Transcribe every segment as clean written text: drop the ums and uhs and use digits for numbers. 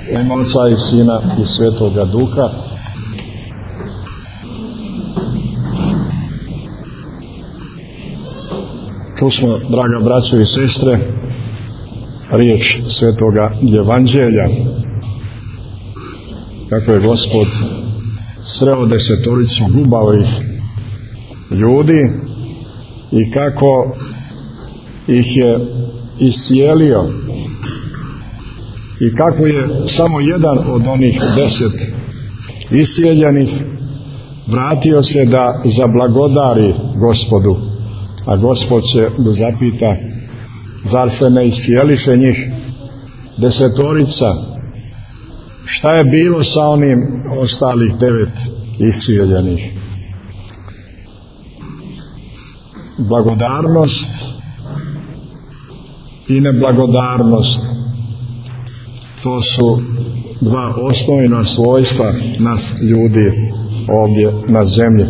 U ime Oca i Sina i Svetoga Duha. Čusmo, draga braćo i sestre, riječ Svetoga Evanđelja, kako je Gospod sreo 10 gubavih ljudi i kako ih je iscijelio i kako je samo jedan od onih 10 iscijeljenih vratio se da zablagodari Gospodu, a Gospod će da zapita: zar se ne iscijeliše njih 10? Šta je bilo sa onim ostalih 9 iscijeljenih? Blagodarnost i neblagodarnost, to su dva osnovna svojstva nas ljudi ovdje na zemlji.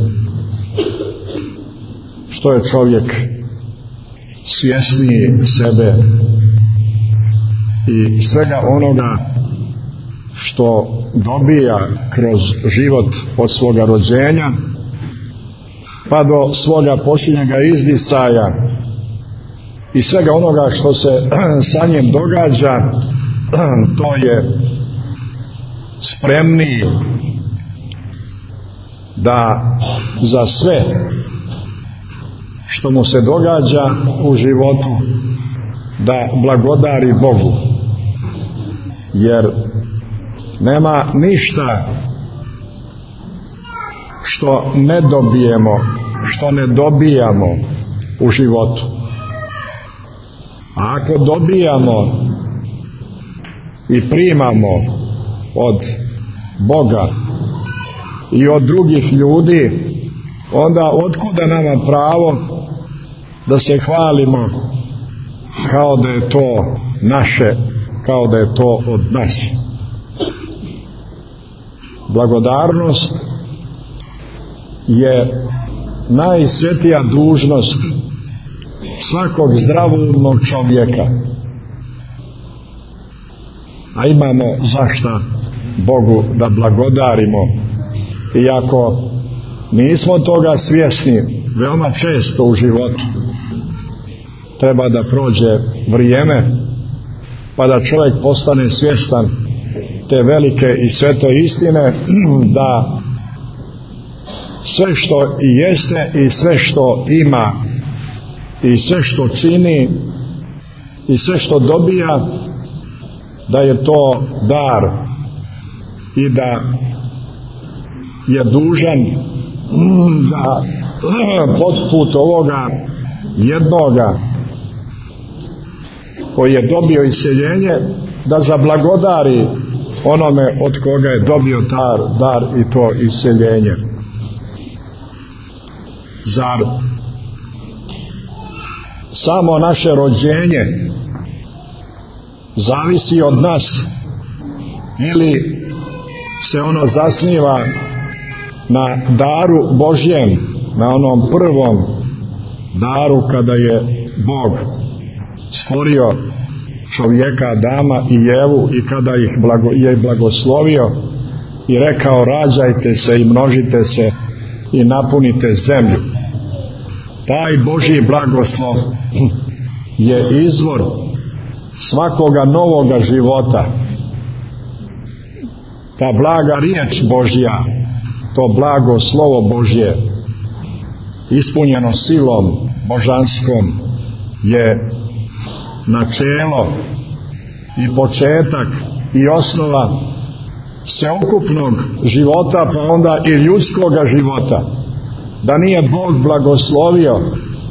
Što je čovjek svjesniji sebe i svega onoga što dobija kroz život od svoga rođenja pa do svoga posljednjega izdisaja i svega onoga što se sa njim događa, to je spremniji da za sve što mu se događa u životu da blagodari Bogu, jer nema ništa što ne dobijemo, što ne dobijamo u životu. A ako dobijamo i primamo od Boga i od drugih ljudi, onda otkuda nama pravo da se hvalimo kao da je to naše, kao da je to od nas? Blagodarnost je najsvetija dužnost svakog zdravoumnog čovjeka, a imamo zašta Bogu da blagodarimo, iako nismo toga svjesni veoma često u životu. Treba da prođe vrijeme pa da čovjek postane svjestan te velike i svete istine da sve što i jeste i sve što ima i sve što čini i sve što dobija, da je to dar i da je dužan da poput ovoga jednoga koji je dobio isceljenje da zablagodari onome od koga je dobio dar i to isceljenje. Zar samo naše rođenje zavisi od nas ili se ono zasniva na daru Božjem, na onom prvom daru kada je Bog stvorio čovjeka, Adama i Evu, i kada ih je blagoslovio i rekao: rađajte se i množite se i napunite zemlju. Taj Božji blagoslov je izvor svakoga novoga života. Ta blaga riječ Božja, to blago slovo Božje ispunjeno silom božanskom je načelo i početak i osnova sveukupnog života, pa onda i ljudskoga života. Da nije Bog blagoslovio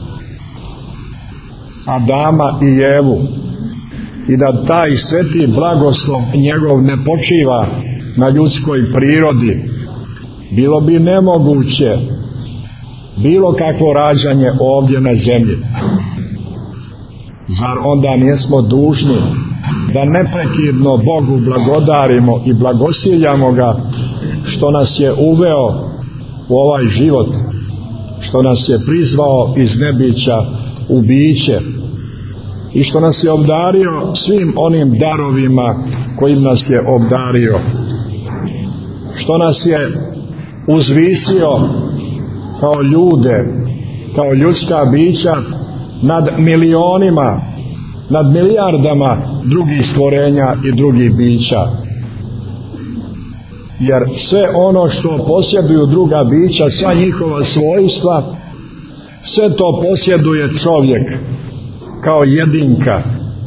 Adama i Evu i da taj sveti blagoslov njegov ne počiva na ljudskoj prirodi, bilo bi nemoguće bilo kakvo rađanje ovdje na zemlji. Zar onda nismo dužni da neprekidno Bogu blagodarimo i blagosiljamo ga što nas je uveo u ovaj život, što nas je prizvao iz nebića u biće, i što nas je obdario svim onim darovima kojim nas je obdario, što nas je uzvisio kao ljude, kao ljudska bića nad milionima, nad milijardama drugih stvorenja i drugih bića. Jer sve ono što posjeduju druga bića, sva njihova svojstva, sve to posjeduje čovjek kao jedinka.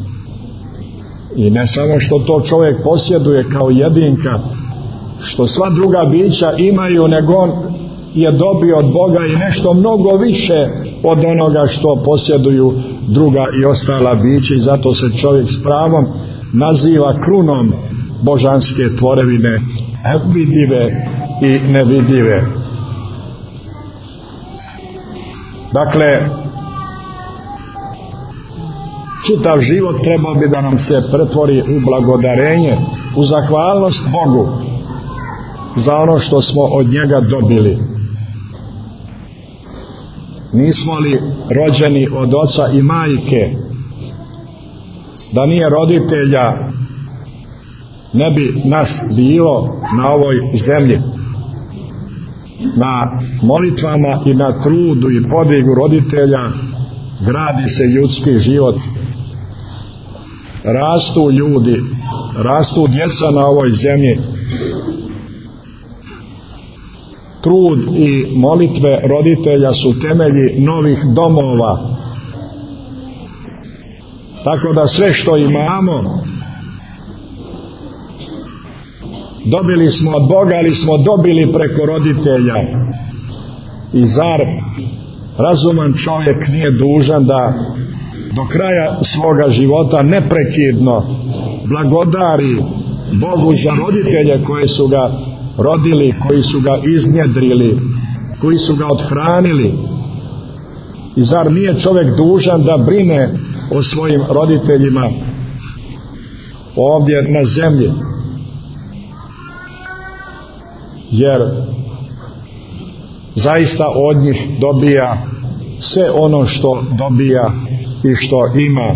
I ne samo što to čovjek posjeduje kao jedinka, što sva druga bića imaju, nego on je dobio od Boga i nešto mnogo više od onoga što posjeduju druga i ostala bića, i zato se čovjek s pravom naziva krunom božanske tvorevine, vidljive i nevidljive. Dakle, čitav život trebao bi da nam se pretvori u blagodarenje, u zahvalnost Bogu za ono što smo od njega dobili. Nismo li rođeni od oca i majke? Da nije roditelja, ne bi nas bilo na ovoj zemlji. Na molitvama i na trudu i podigu roditelja gradi se ljudski život. Rastu ljudi, rastu djeca na ovoj zemlji. Trud i molitve roditelja su temelji novih domova. Tako da sve što imamo dobili smo od Boga, ali smo dobili preko roditelja. I zar razuman čovjek nije dužan da do kraja svoga života neprekidno blagodari Bogu za roditelje koje su ga rodili, koji su ga iznjedrili, koji su ga othranili? I zar nije čovjek dužan da brine o svojim roditeljima ovdje na zemlji? Jer zaista od njih dobija sve ono što dobija i što ima.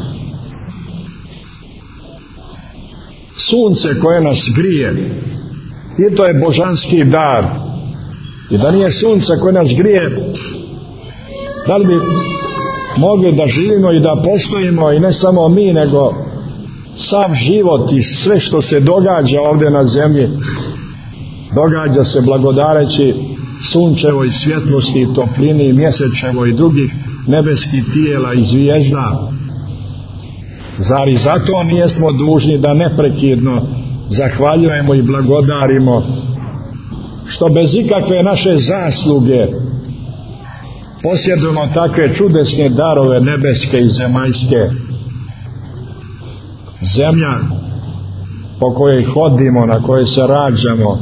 Sunce koje nas grije, i to je božanski dar. I da nije sunce koje nas grije, da li bi mogli da živimo i da postojimo, i ne samo mi, nego sav život i sve što se događa ovdje na zemlji, događa se blagodareći sunčevoj svjetlosti i toplini i mjesečevoj i drugih nebeskih tijela i zvijezda. Zar i zato nijesmo dužni da neprekidno zahvaljujemo i blagodarimo, što bez ikakve naše zasluge posjedujemo takve čudesne darove nebeske i zemaljske? Zemlja po kojoj hodimo, na kojoj se rađamo,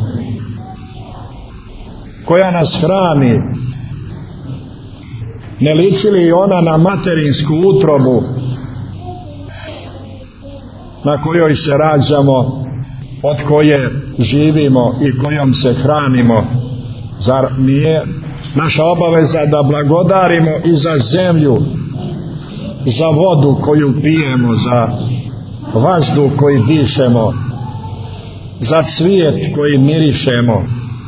koja nas hrani, ne liči li ona na materinsku utrobu na kojoj se rađamo, od koje živimo i kojom se hranimo? Zar nije naša obaveza da blagodarimo i za zemlju, za vodu koju pijemo, za vazduh koji dišemo, za cvijet koji mirišemo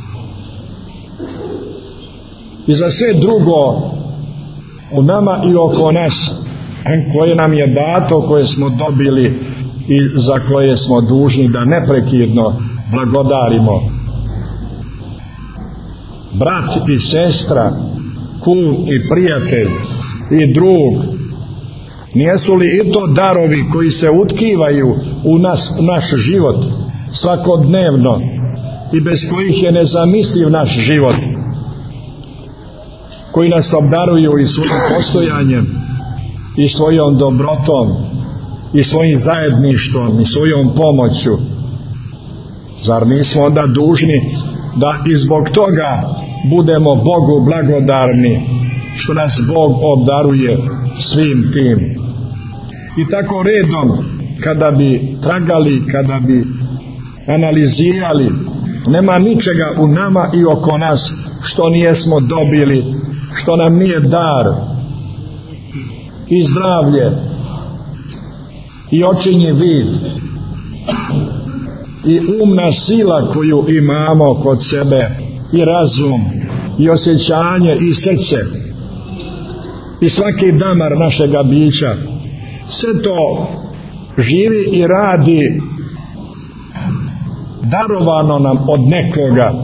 i za sve drugo u nama i oko nas koje nam je dato, koje smo dobili i za koje smo dužni da neprekidno blagodarimo? Brat i sestra, kum i prijatelj i drug, nijesu li i to darovi koji se utkivaju u naš život svakodnevno i bez kojih je nezamisliv naš život, koji nas obdaruju i svojim postojanjem i svojom dobrotom i svojim zajedništvom i svojom pomoću? Zar nismo onda dužni da i zbog toga budemo Bogu blagodarni što nas Bog obdaruje svim tim? I tako redom, kada bi tragali, kada bi analizirali, nema ničega u nama i oko nas što nijesmo dobili, što nam nije dar. I zdravlje, i očinji vid i umna sila koju imamo kod sebe i razum i osjećanje i srce i svaki damar našega bića, sve to živi i radi darovano nam od nekoga.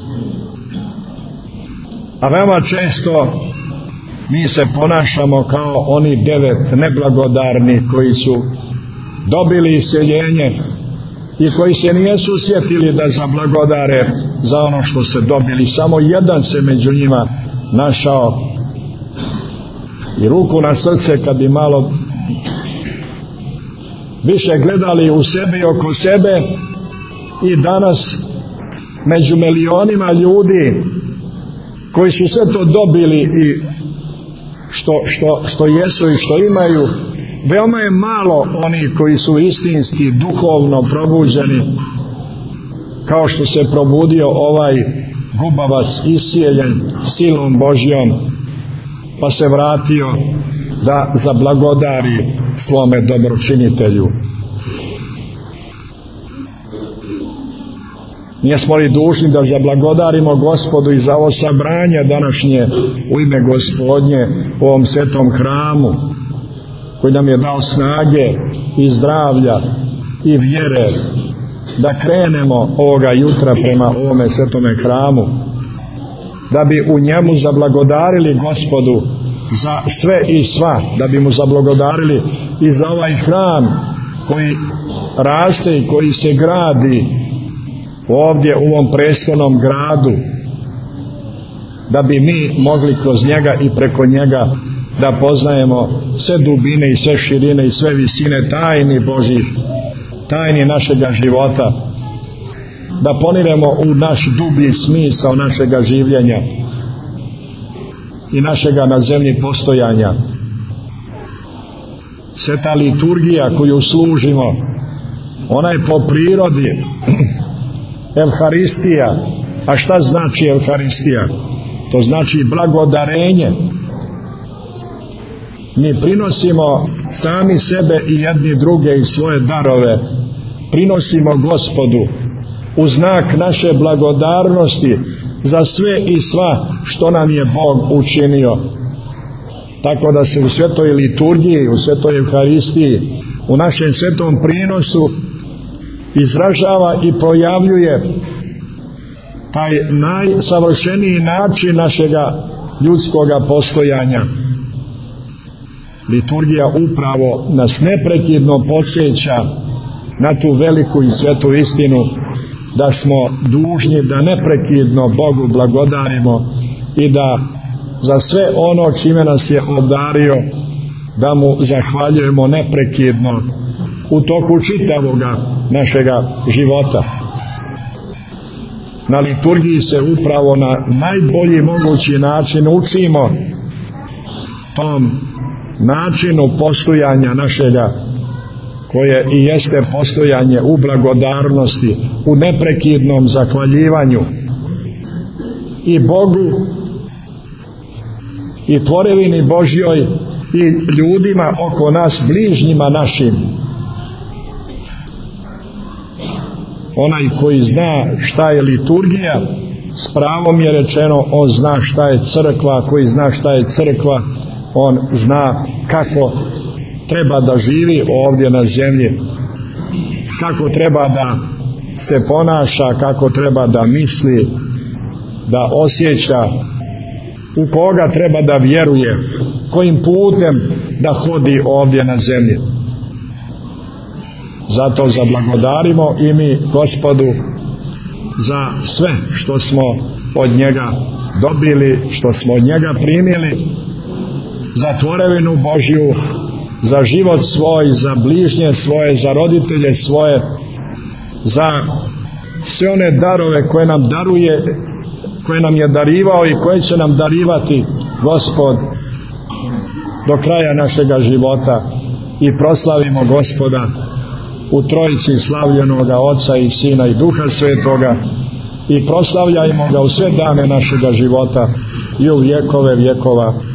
A veoma često mi se ponašamo kao oni 9 neblagodarni koji su dobili iseljenje i koji se nijesu sjetili da zablagodare za ono što se dobili. Samo jedan se među njima našao i ruku na srce kad bi malo više gledali u sebe i oko sebe, i danas među milionima ljudi koji su sve to dobili i što jesu i što imaju, veoma je malo oni koji su istinski duhovno probuđeni, kao što se probudio ovaj gubavac isijeljen silom Božjom, pa se vratio da zablagodari svome dobročinitelju. Nijesmo li dužni da zablagodarimo Gospodu i za ovo sabranje današnje u ime Gospodnje u ovom svetom hramu, koji nam je dao snage i zdravlja i vjere da krenemo ovoga jutra prema ovome svetome hramu, da bi u njemu zablagodarili Gospodu za sve i sva, da bi mu zablagodarili i za ovaj hram koji raste i koji se gradi ovdje u ovom prestolnom gradu, da bi mi mogli kroz njega i preko njega da poznajemo sve dubine i sve širine i sve visine tajni Božih, tajni našega života, da poniremo u naš dublji smisao našega življenja i našega na zemlji postojanja. Sveta liturgija koju služimo, ona je po prirodi Evharistija. A šta znači Evharistija? To znači blagodarenje. Mi prinosimo sami sebe i jedni druge i svoje darove, prinosimo Gospodu u znak naše blagodarnosti za sve i sva što nam je Bog učinio. Tako da se u svetoj liturgiji, u svetoj Evharistiji, u našem svetom prinosu izražava i projavljuje taj najsavršeniji način našega ljudskoga postojanja. Liturgija upravo nas neprekidno podsjeća na tu veliku i svetu istinu da smo dužni da neprekidno Bogu blagodarimo i da za sve ono čime nas je obdario da mu zahvaljujemo neprekidno u toku čitavoga našega života. Na liturgiji se upravo na najbolji mogući način učimo tom načinu postojanja našega, koje i jeste postojanje u blagodarnosti, u neprekidnom zahvaljivanju i Bogu i tvorevini Božjoj i ljudima oko nas, bližnjima našim. Onaj koji zna šta je liturgija, s pravom je rečeno, on zna šta je crkva. Koji zna šta je crkva, on zna kako treba da živi ovdje na zemlji, kako treba da se ponaša, kako treba da misli, da osjeća, u koga treba da vjeruje, kojim putem da hodi ovdje na zemlji. Zato zablagodarimo i mi Gospodu za sve što smo od njega dobili, što smo od njega primili, za tvorevinu Božju, za život svoj, za bližnje svoje, za roditelje svoje, za sve one darove koje nam daruje, koje nam je darivao i koje će nam darivati Gospod do kraja našega života. I proslavimo Gospoda u trojici slavljenoga Oca i Sina i Duha Svetoga i proslavljajmo ga u sve dane našega života i u vjekove vjekova.